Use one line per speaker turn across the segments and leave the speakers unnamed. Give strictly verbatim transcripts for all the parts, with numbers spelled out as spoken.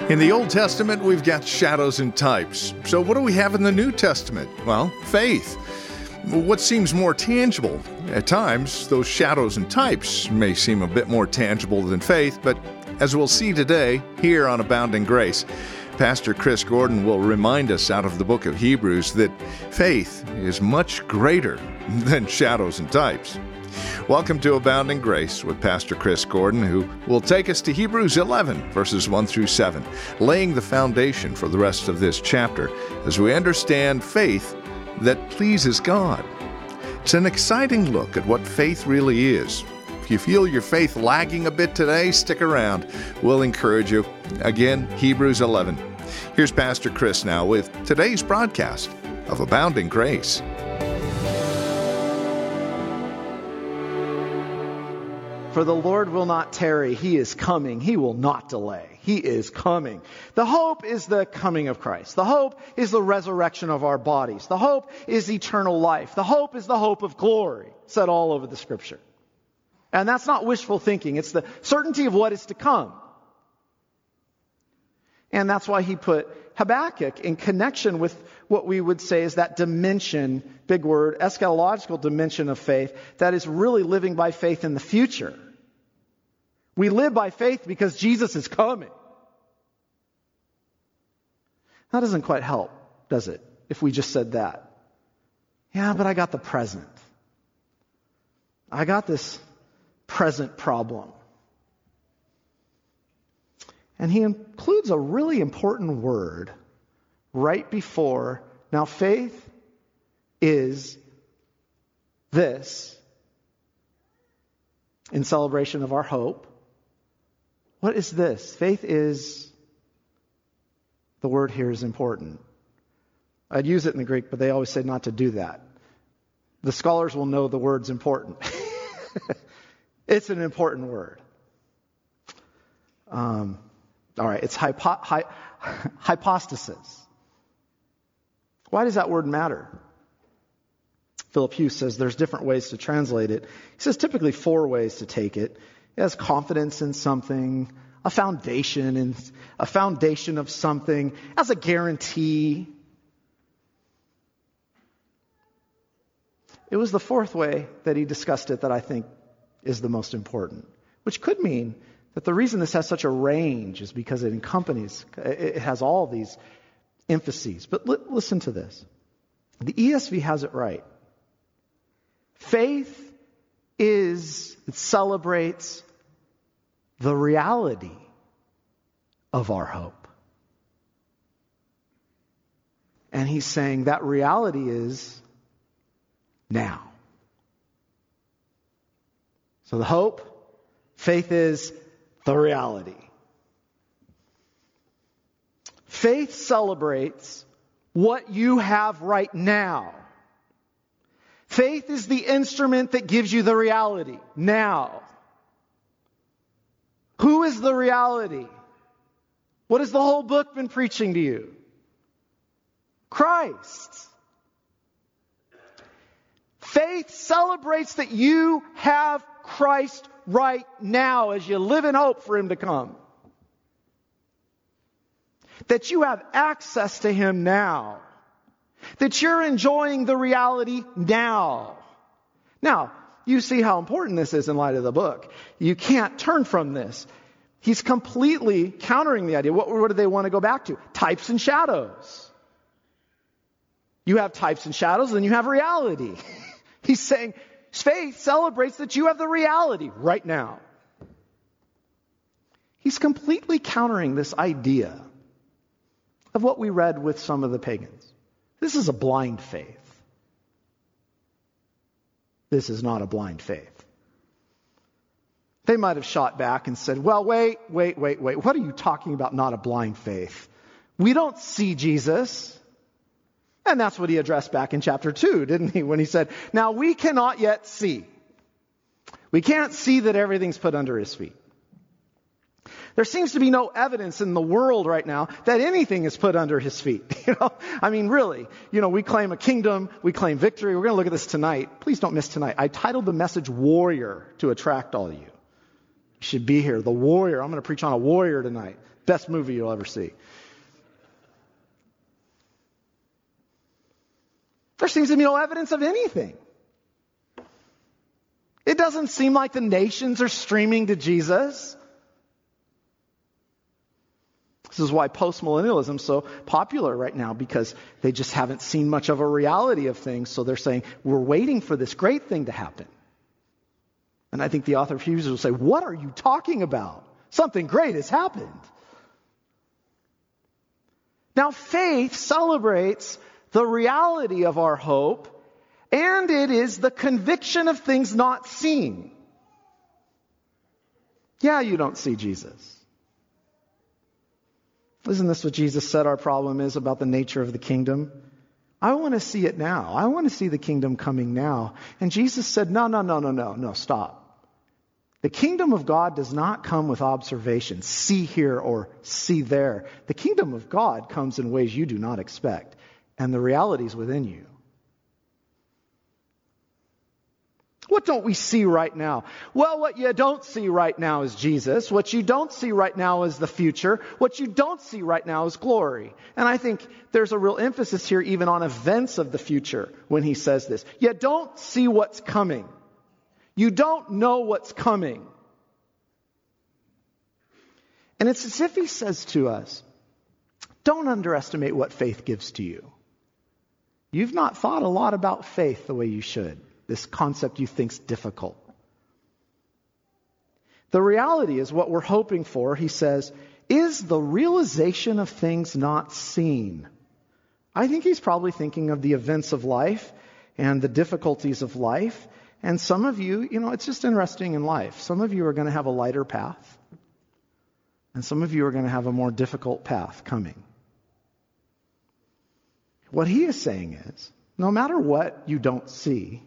In the Old Testament, we've got shadows and types. So what do we have in the New Testament? Well, faith. What seems more tangible? At times, those shadows and types may seem a bit more tangible than faith, but as we'll see today, here on Abounding Grace, Pastor Chris Gordon will remind us out of the book of Hebrews that faith is much greater than shadows and types. Welcome to Abounding Grace with Pastor Chris Gordon, who will take us to Hebrews eleven, verses one through seven, laying the foundation for the rest of this chapter as we understand faith that pleases God. It's an exciting look at what faith really is. If you feel your faith lagging a bit today, stick around. We'll encourage you. Again, Hebrews eleven. Here's Pastor Chris now with today's broadcast of Abounding Grace.
For the Lord will not tarry. He is coming. He will not delay. He is coming. The hope is the coming of Christ. The hope is the resurrection of our bodies. The hope is eternal life. The hope is the hope of glory, said all over the Scripture. And that's not wishful thinking. It's the certainty of what is to come. And that's why he put Habakkuk in connection with what we would say is that dimension, big word, eschatological dimension of faith, that is really living by faith in the future. We live by faith because Jesus is coming. That doesn't quite help, does it, if we just said that? Yeah, but I got the present. I got this present problem. And he includes a really important word right before. Now, faith is this in celebration of our hope. What is this? Faith is, the word here is important. I'd use it in the Greek, but they always say not to do that. The scholars will know the word's important. It's an important word. Um, all right, it's hypo, hy, hypostasis. Why does that word matter? Philip Hughes says there's different ways to translate it. He says typically four ways to take it. It has confidence in something, a foundation, in, a foundation of something, as a guarantee. It was the fourth way that he discussed it that I think is the most important, which could mean that the reason this has such a range is because it accompanies, it has all these emphases. But li- listen to this. The E S V has it right. Faith is, it celebrates the reality of our hope. And he's saying that reality is now. So the hope, faith is the reality. Faith celebrates what you have right now. Faith is the instrument that gives you the reality now. Who is the reality? What has the whole book been preaching to you? Christ. Faith celebrates that you have Christ right now as you live in hope for Him to come. That you have access to Him now. That you're enjoying the reality now. Now, you see how important this is in light of the book. You can't turn from this. He's completely countering the idea. What, what do they want to go back to? Types and shadows. You have types and shadows, then you have reality. He's saying faith celebrates that you have the reality right now. He's completely countering this idea of what we read with some of the pagans. This is a blind faith. This is not a blind faith. They might have shot back and said, well, wait, wait, wait, wait. What are you talking about, not a blind faith? We don't see Jesus. And that's what he addressed back in chapter two, didn't he? When he said, now we cannot yet see. We can't see that everything's put under his feet. There seems to be no evidence in the world right now that anything is put under his feet. You know, I mean, really, you know, we claim a kingdom, we claim victory. We're going to look at this tonight. Please don't miss tonight. I titled the message Warrior to attract all of you. You should be here. The Warrior. I'm going to preach on a warrior tonight. Best movie you'll ever see. There seems to be no evidence of anything. It doesn't seem like the nations are streaming to Jesus. This is why postmillennialism is so popular right now, because they just haven't seen much of a reality of things. So they're saying, we're waiting for this great thing to happen. And I think the author of Hebrews will say, what are you talking about? Something great has happened. Now, faith celebrates the reality of our hope, and it is the conviction of things not seen. Yeah, you don't see Jesus. Isn't this what Jesus said our problem is about the nature of the kingdom? I want to see it now. I want to see the kingdom coming now. And Jesus said, no, no, no, no, no, no, stop. The kingdom of God does not come with observation, see here or see there. The kingdom of God comes in ways you do not expect, and the reality is within you. What don't we see right now? Well, what you don't see right now is Jesus. What you don't see right now is the future. What you don't see right now is glory. And I think there's a real emphasis here even on events of the future when he says this. You don't see what's coming. You don't know what's coming. And it's as if he says to us, don't underestimate what faith gives to you. You've not thought a lot about faith the way you should. This concept you think's difficult. The reality is what we're hoping for, he says, is the realization of things not seen. I think he's probably thinking of the events of life and the difficulties of life. And some of you, you know, it's just interesting in life. Some of you are going to have a lighter path. And some of you are going to have a more difficult path coming. What he is saying is, no matter what you don't see,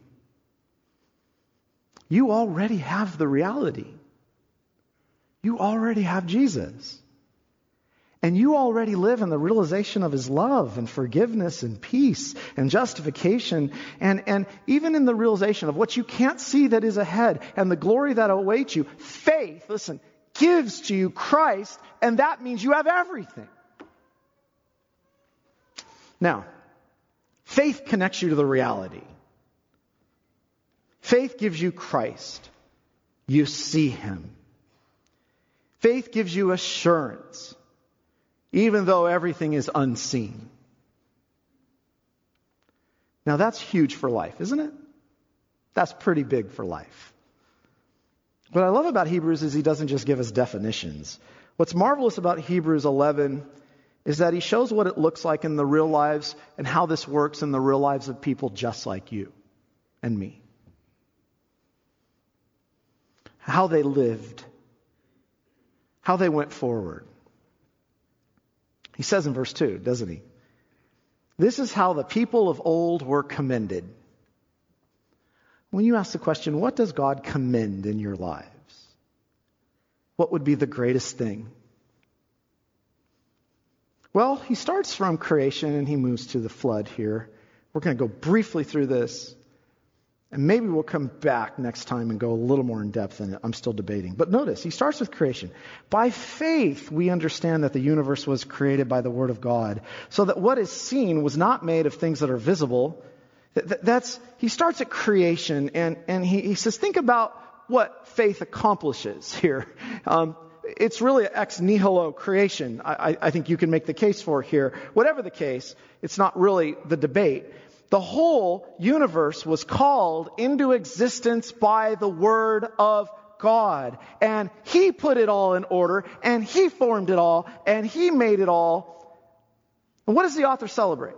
you already have the reality. You already have Jesus. And you already live in the realization of his love and forgiveness and peace and justification. And, and even in the realization of what you can't see that is ahead and the glory that awaits you. Faith, listen, gives to you Christ, and that means you have everything. Now, faith connects you to the reality. Faith gives you Christ. You see him. Faith gives you assurance, even though everything is unseen. Now that's huge for life, isn't it? That's pretty big for life. What I love about Hebrews is he doesn't just give us definitions. What's marvelous about Hebrews eleven is that he shows what it looks like in the real lives and how this works in the real lives of people just like you and me. How they lived. How they went forward. He says in verse two, doesn't he? This is how the people of old were commended. When you ask the question, what does God commend in your lives? What would be the greatest thing? Well, he starts from creation and he moves to the flood here. We're going to go briefly through this. And maybe we'll come back next time and go a little more in depth in it. I'm still debating. But notice, he starts with creation. By faith, we understand that the universe was created by the Word of God, so that what is seen was not made of things that are visible. That's, he starts at creation, and, and he, he says, think about what faith accomplishes here. Um, it's really an ex nihilo creation, I, I think you can make the case for here. Whatever the case, it's not really the debate. The whole universe was called into existence by the Word of God. And he put it all in order, and he formed it all, and he made it all. And what does the author celebrate?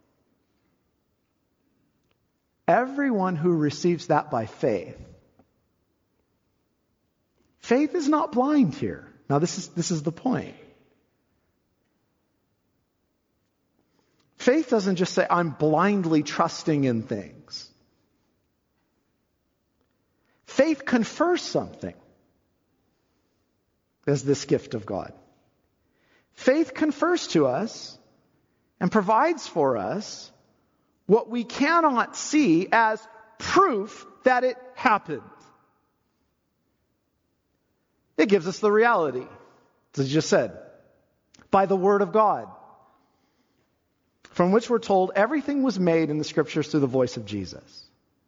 Everyone who receives that by faith. Faith is not blind here. Now this is, this is the point. Faith doesn't just say, I'm blindly trusting in things. Faith confers something as this gift of God. Faith confers to us and provides for us what we cannot see as proof that it happened. It gives us the reality, as I just said, by the Word of God, from which we're told everything was made in the Scriptures through the voice of Jesus.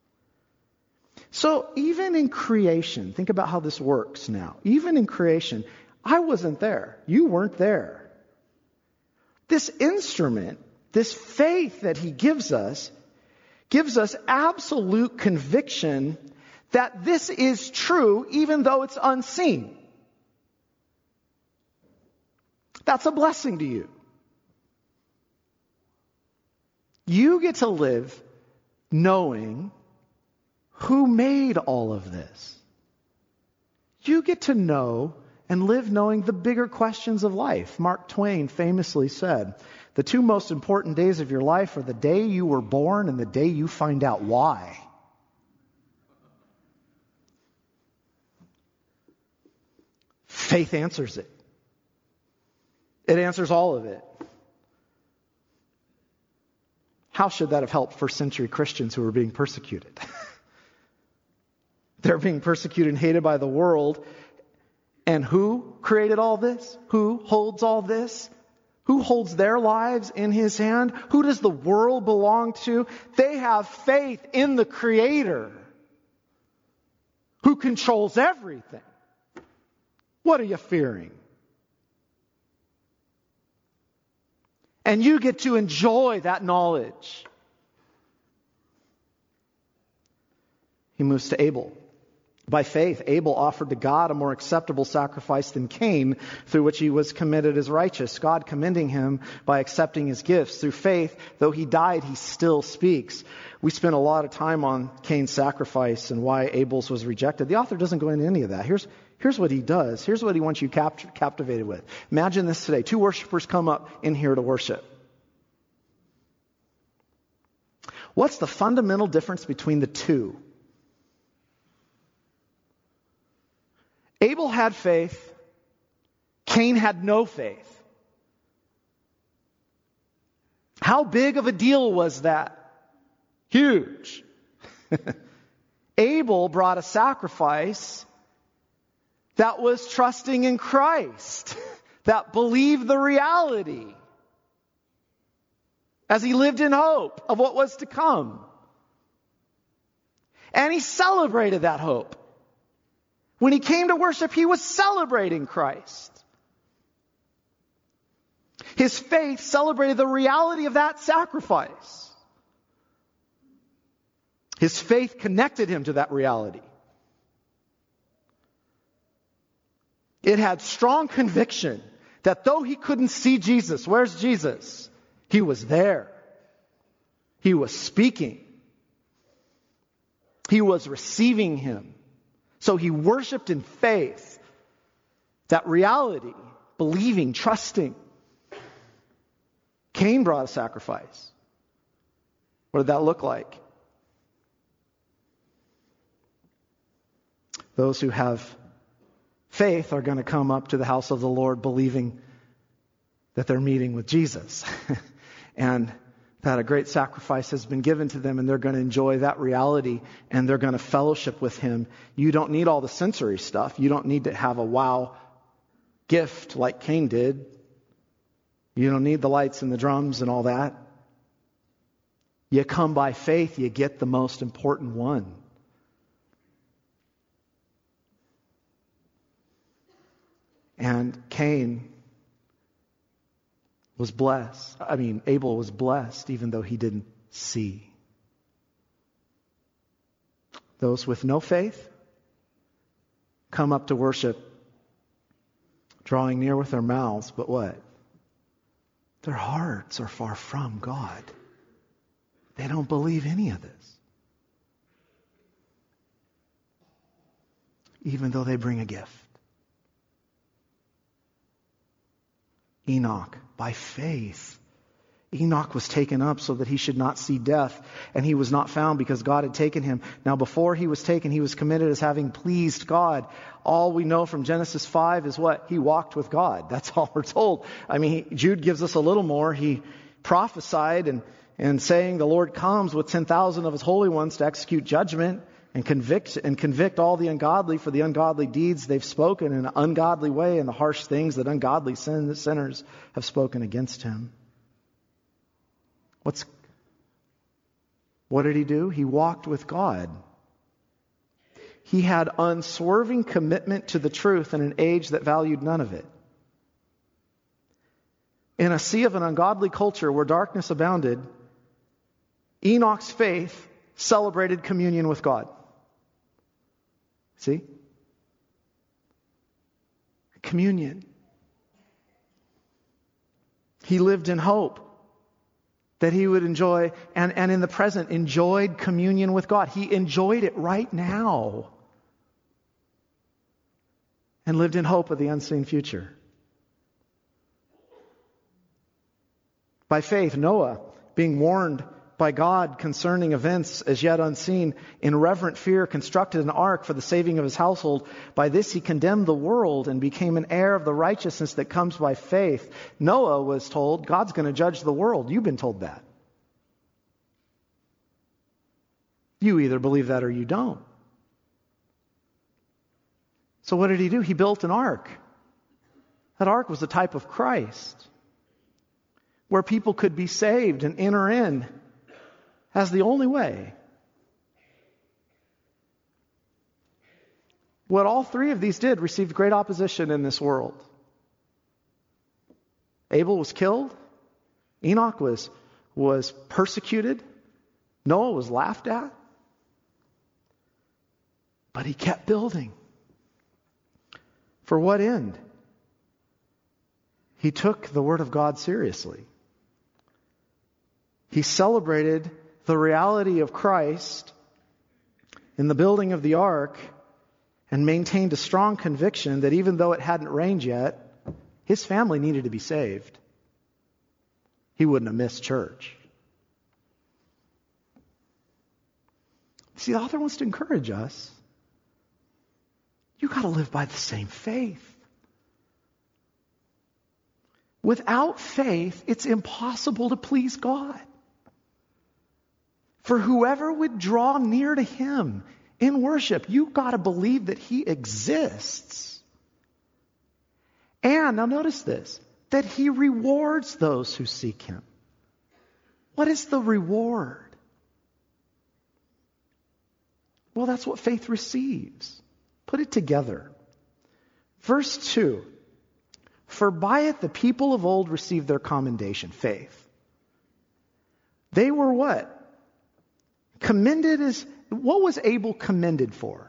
So even in creation, think about how this works now. Even in creation, I wasn't there. You weren't there. This instrument, this faith that he gives us, gives us absolute conviction that this is true even though it's unseen. That's a blessing to you. You get to live knowing who made all of this. You get to know and live knowing the bigger questions of life. Mark Twain famously said, the two most important days of your life are the day you were born and the day you find out why. Faith answers it. It answers all of it. How should that have helped first century Christians who were being persecuted? They're being persecuted and hated by the world. And who created all this? Who holds all this? Who holds their lives in his hand? Who does the world belong to? They have faith in the Creator who controls everything. What are you fearing? And you get to enjoy that knowledge. He moves to Abel. By faith, Abel offered to God a more acceptable sacrifice than Cain, through which he was commended as righteous, God commending him by accepting his gifts. Through faith, though he died, he still speaks. We spent a lot of time on Cain's sacrifice and why Abel's was rejected. The author doesn't go into any of that. Here's, here's what he does. Here's what he wants you capt- captivated with. Imagine this today. Two worshipers come up in here to worship. What's the fundamental difference between the two? Abel had faith. Cain had no faith. How big of a deal was that? Huge. Abel brought a sacrifice that was trusting in Christ, that believed the reality as he lived in hope of what was to come. And he celebrated that hope. When he came to worship, he was celebrating Christ. His faith celebrated the reality of that sacrifice. His faith connected him to that reality. It had strong conviction that though he couldn't see Jesus, where's Jesus? He was there. He was speaking. He was receiving him. So he worshiped in faith. That reality, believing, trusting. Cain brought a sacrifice. What did that look like? Those who have faith are going to come up to the house of the Lord believing that they're meeting with Jesus. And that a great sacrifice has been given to them, and they're going to enjoy that reality, and they're going to fellowship with him. You don't need all the sensory stuff. You don't need to have a wow gift like Cain did. You don't need the lights and the drums and all that. You come by faith, you get the most important one. And Cain was blessed. I mean, Abel was blessed even though he didn't see. Those with no faith come up to worship, drawing near with their mouths, but what? Their hearts are far from God. They don't believe any of this. Even though they bring a gift. Enoch, by faith, Enoch was taken up so that he should not see death, and he was not found because God had taken him. Now before he was taken, he was committed as having pleased God. All we know from Genesis five is what? He walked with God. That's all we're told. I mean, he, Jude gives us a little more. He prophesied and, and saying the Lord comes with ten thousand of his holy ones to execute judgment. and convict and convict all the ungodly for the ungodly deeds they've spoken in an ungodly way and the harsh things that ungodly sin, sinners have spoken against him. What's what did he do? He walked with God. He had unswerving commitment to the truth in an age that valued none of it. In a sea of an ungodly culture where darkness abounded, Enoch's faith celebrated communion with God. See? Communion. He lived in hope that he would enjoy, and, and in the present, enjoyed communion with God. He enjoyed it right now. And lived in hope of the unseen future. By faith, Noah, being warned by God concerning events as yet unseen, in reverent fear constructed an ark for the saving of his household. By this he condemned the world and became an heir of the righteousness that comes by faith. Noah was told, God's going to judge the world. You've been told that. You either believe that or you don't. So what did he do? He built an ark. That ark was a type of Christ, where people could be saved and enter in as the only way. What all three of these did received great opposition in this world. Abel was killed. Enoch was, was persecuted. Noah was laughed at. But he kept building. For what end? He took the Word of God seriously. He celebrated the reality of Christ in the building of the ark and maintained a strong conviction that even though it hadn't rained yet, his family needed to be saved. He wouldn't have missed church. See, the author wants to encourage us. You got to live by the same faith. Without faith, it's impossible to please God. For whoever would draw near to Him in worship, you got to believe that He exists. And, now notice this, that He rewards those who seek Him. What is the reward? Well, that's what faith receives. Put it together. Verse two. For by it the people of old received their commendation, faith. They were what? Commended as, what was Abel commended for?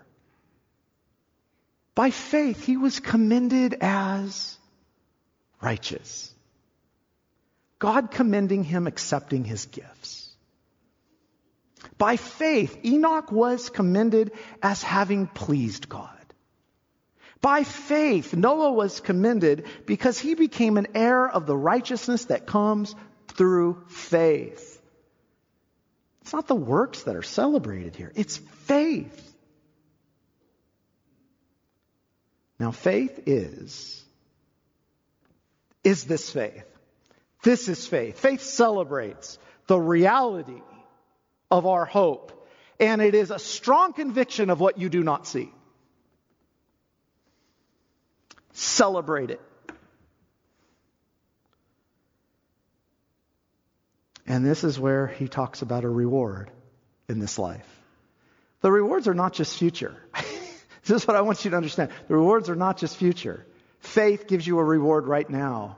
By faith, he was commended as righteous. God commending him, accepting his gifts. By faith, Enoch was commended as having pleased God. By faith, Noah was commended because he became an heir of the righteousness that comes through faith. It's not the works that are celebrated here. It's faith. Now, faith is, is this faith? This is faith. Faith celebrates the reality of our hope. And it is a strong conviction of what you do not see. Celebrate it. And this is where he talks about a reward in this life. The rewards are not just future. This is what I want you to understand. The rewards are not just future. Faith gives you a reward right now.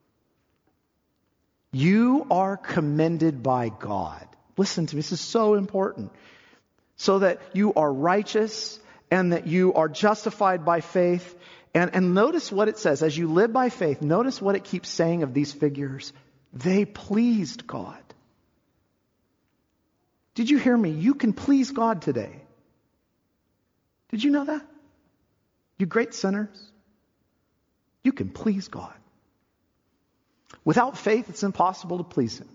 You are commended by God. Listen to me, this is so important. So that you are righteous and that you are justified by faith. And, and notice what it says. As you live by faith, notice what it keeps saying of these figures. They pleased God. Did you hear me? You can please God today. Did you know that? You great sinners. You can please God. Without faith, it's impossible to please Him.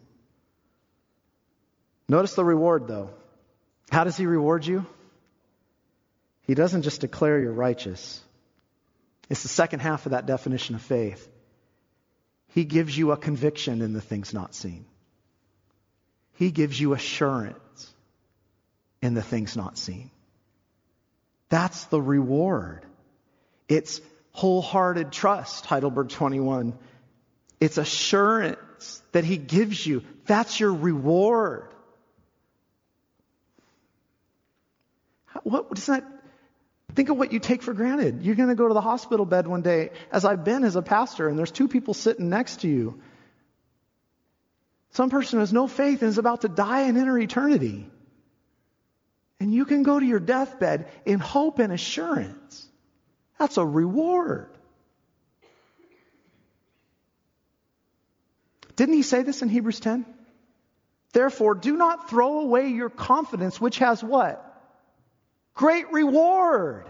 Notice the reward, though. How does He reward you? He doesn't just declare you're righteous. It's the second half of that definition of faith. He gives you a conviction in the things not seen. He gives you assurance in the things not seen. That's the reward. It's wholehearted trust, Heidelberg twenty-one. It's assurance that he gives you. That's your reward. What does that, think of what you take for granted. You're going to go to the hospital bed one day, as I've been as a pastor, and there's two people sitting next to you. Some person has no faith and is about to die and enter eternity. And you can go to your deathbed in hope and assurance. That's a reward. Didn't he say this in Hebrews ten? Therefore, do not throw away your confidence, which has what? Great reward.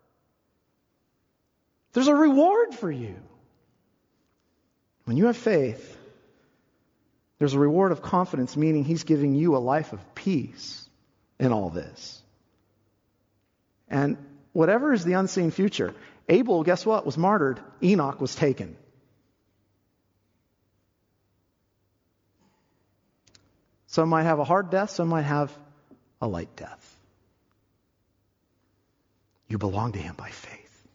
There's a reward for you. When you have faith, there's a reward of confidence, meaning he's giving you a life of peace in all this. And whatever is the unseen future, Abel, guess what, was martyred. Enoch was taken. Some might have a hard death, some might have a light death. You belong to him by faith.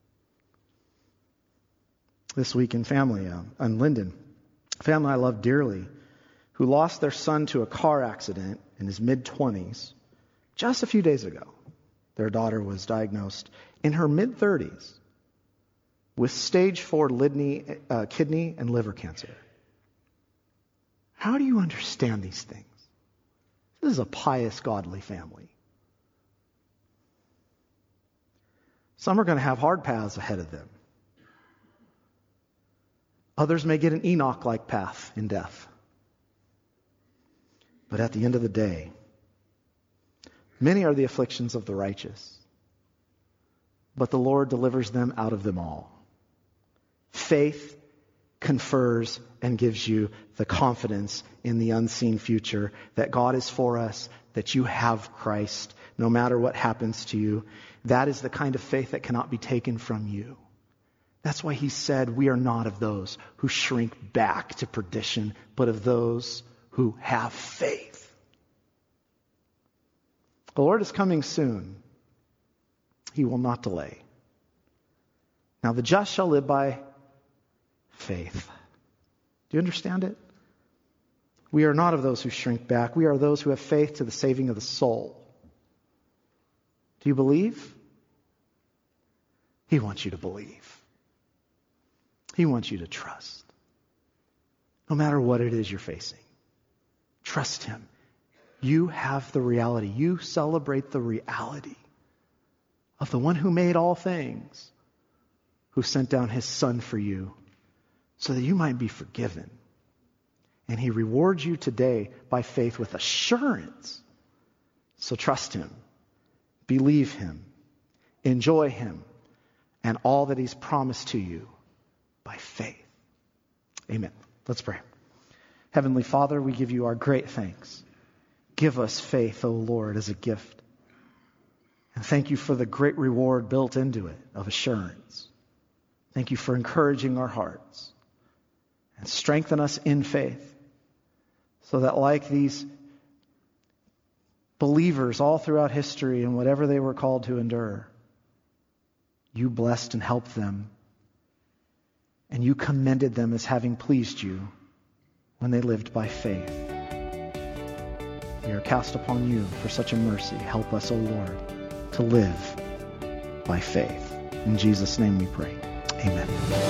This week in family, uh, on Linden, a family I love dearly, who lost their son to a car accident in his mid-twenties just a few days ago. Their daughter was diagnosed in her mid-thirties with stage four kidney, uh, kidney and liver cancer. How do you understand these things? This is a pious, godly family. Some are going to have hard paths ahead of them. Others may get an Enoch-like path in death. But at the end of the day, many are the afflictions of the righteous, but the Lord delivers them out of them all. Faith confers and gives you the confidence in the unseen future that God is for us, that you have Christ, no matter what happens to you. That is the kind of faith that cannot be taken from you. That's why he said we are not of those who shrink back to perdition, but of those who have faith. The Lord is coming soon. He will not delay. Now the just shall live by faith. Do you understand it? We are not of those who shrink back. We are those who have faith to the saving of the soul. Do you believe? He wants you to believe. He wants you to trust. No matter what it is you're facing, trust him. You have the reality. You celebrate the reality of the one who made all things, who sent down his son for you so that you might be forgiven. And he rewards you today by faith with assurance. So trust him. Believe him. Enjoy him. And all that he's promised to you by faith. Amen. Let's pray. Heavenly Father, we give you our great thanks. Give us faith, O Lord, as a gift. And thank you for the great reward built into it of assurance. Thank you for encouraging our hearts. And strengthen us in faith so that like these believers all throughout history and whatever they were called to endure, you blessed and helped them, and you commended them as having pleased you when they lived by faith. We are cast upon you for such a mercy. Help us, O Lord, to live by faith. In Jesus' name we pray. Amen.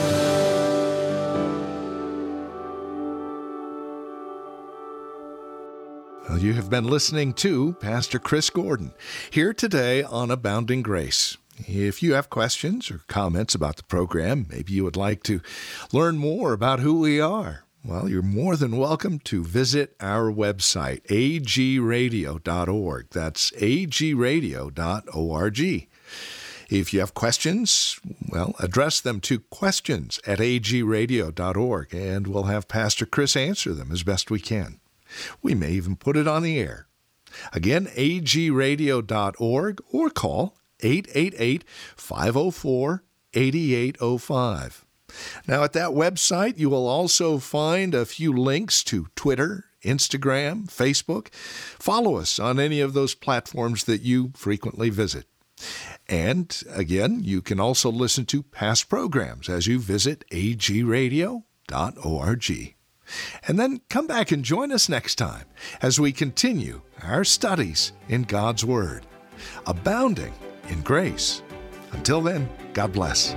Well, you have been listening to Pastor Chris Gordon here today on Abounding Grace. If you have questions or comments about the program, maybe you would like to learn more about who we are, well, you're more than welcome to visit our website, a g radio dot org. That's a g radio dot org. If you have questions, well, address them to questions at a g radio dot org, and we'll have Pastor Chris answer them as best we can. We may even put it on the air. Again, a g radio dot org, or call eight eight eight, five oh four, eight eight oh five. Now, at that website, you will also find a few links to Twitter, Instagram, Facebook. Follow us on any of those platforms that you frequently visit. And again, you can also listen to past programs as you visit a g radio dot org. And then come back and join us next time as we continue our studies in God's Word, abounding in grace. Until then, God bless.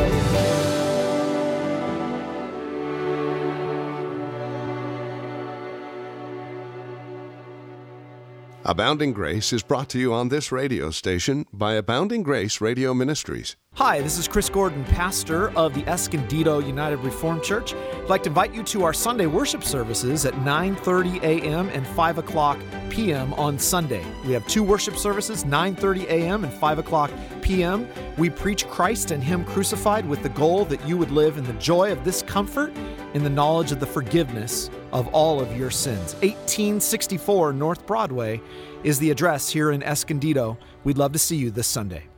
Abounding Grace is brought to you on this radio station by Abounding Grace Radio Ministries.
Hi, this is Chris Gordon, pastor of the Escondido United Reformed Church. I'd like to invite you to our Sunday worship services at nine thirty a.m. and five o'clock p.m. on Sunday. We have two worship services, nine thirty a.m. and five o'clock p.m. We preach Christ and Him crucified with the goal that you would live in the joy of this comfort, in the knowledge of the forgiveness of all of your sins. eighteen sixty-four North Broadway is the address here in Escondido. We'd love to see you this Sunday.